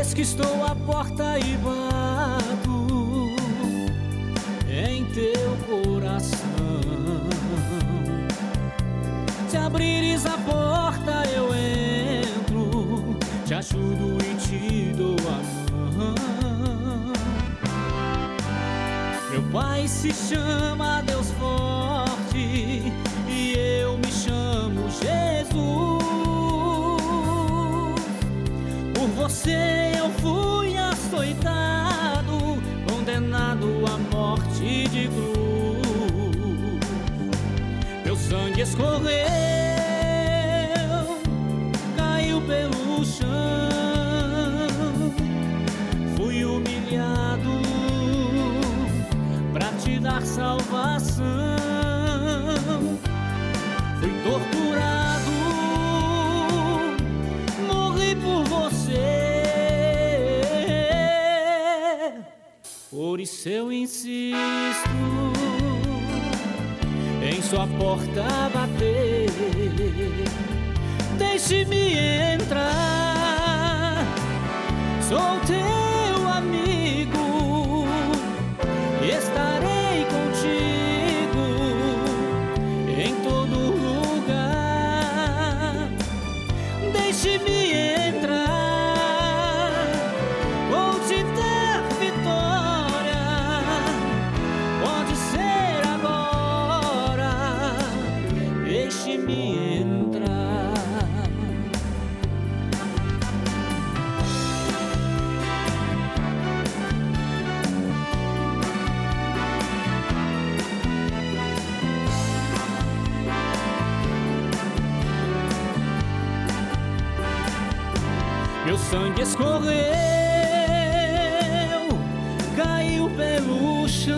Eis que estou à porta e bato em teu coração. Se abrires a porta eu entro, te ajudo e te dou a mão. Meu Pai se chama Deus forte e eu me chamo Jesus. Por você eu fui açoitado, condenado à morte de cruz. Meu sangue escorreu, caiu pelo chão. Fui humilhado pra te dar salvação. Fui torturado, morri por você. Por isso eu insisto em sua porta bater. Deixe-me entrar, sou teu amigo e estarei contigo em todo lugar. Deixe-me entrar, vou te dar vitória. Pode ser agora, deixe-me entrar. Meu sangue escorreu, caiu pelo chão.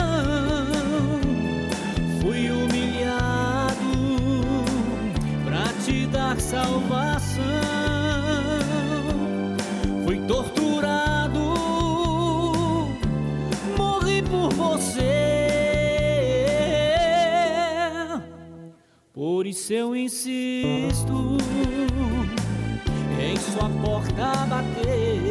Fui humilhado pra te dar salvação. Fui torturado, morri por você. Por isso eu insisto em sua porta bater.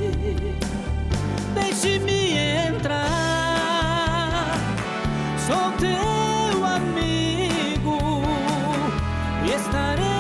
Deixe-me entrar, sou teu amigo e estarei